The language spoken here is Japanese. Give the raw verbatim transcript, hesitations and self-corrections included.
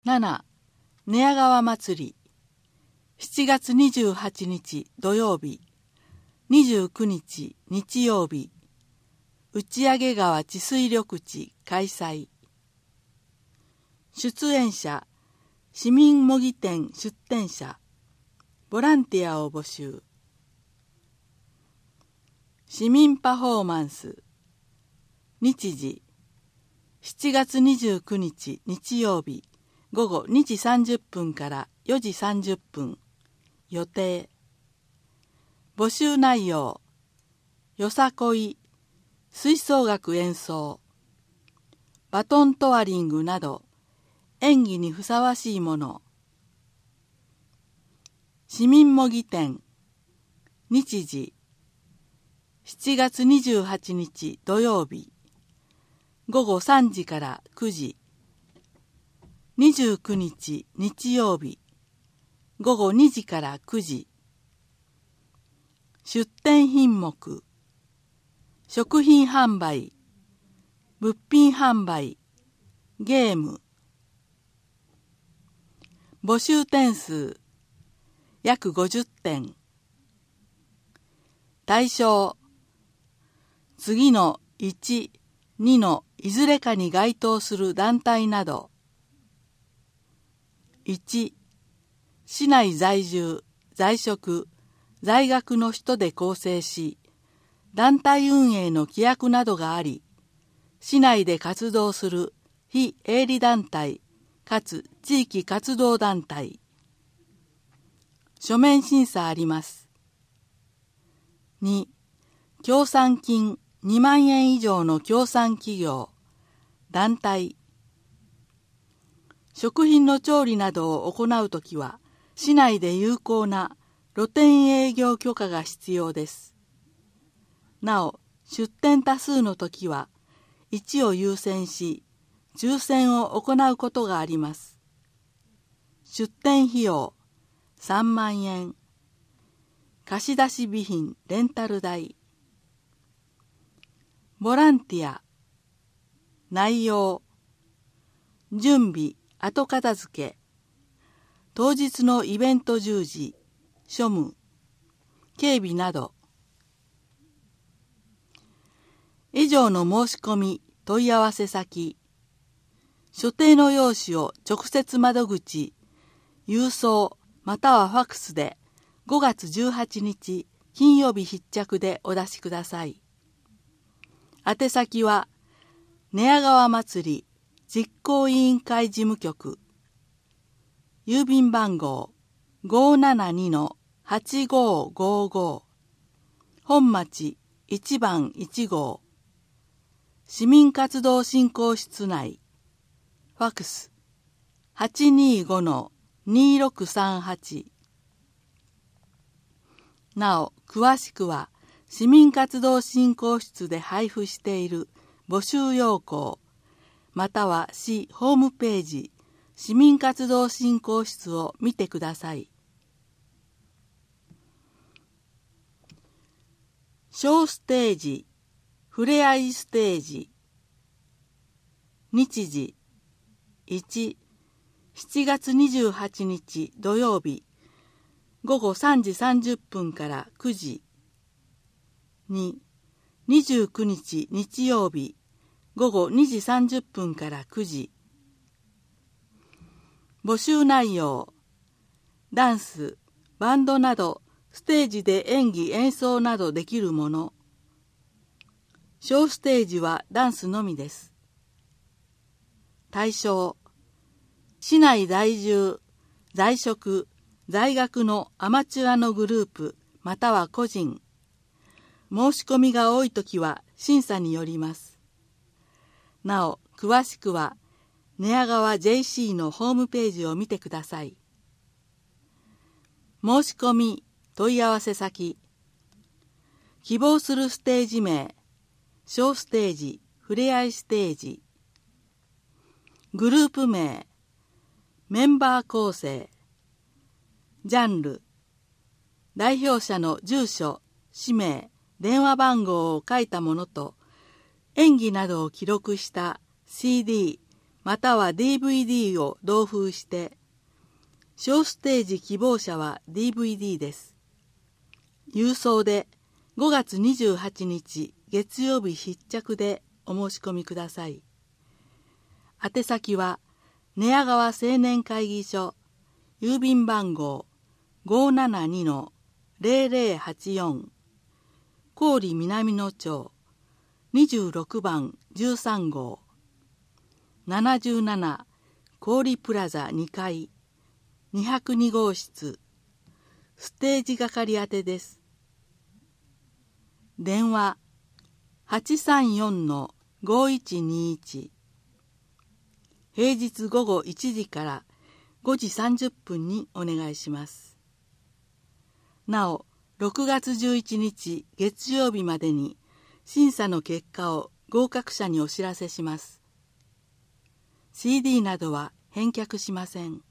なな. 寝屋川祭りしちがつにじゅうはちにち土曜日、にじゅうくにち日曜日、打上川治水緑地開催。出演者、市民模擬店出店者、ボランティアを募集。市民パフォーマンス。日時、しちがつにじゅうくにち日曜日、ごごにじさんじゅっぷんからよじさんじゅっぷん。予定。募集内容。よさこい、吹奏楽演奏、バトントワリングなど演技にふさわしいもの。市民模擬店。日時、しちがつにじゅうはちにち土曜日、ごごさんじからくじ。にじゅうくにち日曜日、ごごにじからくじ。出店品目。食品販売、物品販売、ゲーム。募集点数、約ごじゅってん。対象、次のいち、にのいずれかに該当する団体など。いち. 市内在住、在職、在学の人で構成し、団体運営の規約などがあり、市内で活動する非営利団体かつ地域活動団体。書面審査あります。に. 協賛金にまんえん以上の協賛企業、団体。食品の調理などを行うときは、市内で有効な露店営業許可が必要です。なお、出店多数のときは、いちを優先し、抽選を行うことがあります。出店費用、さんまんえん。貸し出し備品、レンタル代。ボランティア。内容。準備、後片付け。当日のイベント従事、庶務、警備など。以上の申し込み、問い合わせ先。所定の用紙を直接窓口、郵送またはファックスでごがつじゅうはちにち金曜日必着でお出しください。宛先は、寝屋川祭り実行委員会事務局。郵便番号 ごーななにのはちごーごーごー。本町いちばんいちごう。市民活動振興室内。ファックス はちにーごのにーろくさんはち。なお、詳しくは市民活動振興室で配布している募集要項、または市ホームページ市民活動振興室を見てください。小ステージ、ふれあいステージ。日時、いち. しちがつにじゅうはちにち土曜日、ごごさんじさんじゅっぷんからくじ。に. にじゅうくにち日曜日、ごごにじさんじゅっぷんからくじ。募集内容。ダンス、バンドなどステージで演技演奏などできるもの。小ステージはダンスのみです。対象。市内在住、在職、在学のアマチュアのグループまたは個人。申し込みが多いときは審査によります。なお、詳しくは寝屋川 ジェーシー のホームページを見てください。申し込み、問い合わせ先。希望するステージ名、小ステージ、ふれあいステージ。グループ名、メンバー構成。ジャンル、代表者の住所、氏名、電話番号を書いたものと、演技などを記録した シーディー、 または ディーブイディー を同封して、小ステージ希望者は ディーブイディー です。郵送でごがつにじゅうはちにち月曜日必着でお申し込みください。宛先は寝屋川青年会議所、郵便番号 ごーななにのゼロゼロはちよん、郡南野町にじゅうろくばんじゅうさんごう、ななじゅうなな郡プラザにかいにひゃくにごうしつ、ステージ係宛てです。電話 はちさんよんのごいちにいち、平日午後いちじからごじさんじゅっぷんにお願いします。なお、ろくがつじゅういちにち月曜日までに審査の結果を合格者にお知らせします。シーディー などは返却しません。